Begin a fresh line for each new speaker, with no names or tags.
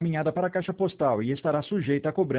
encaminhada para a caixa postal e estará sujeita a cobrança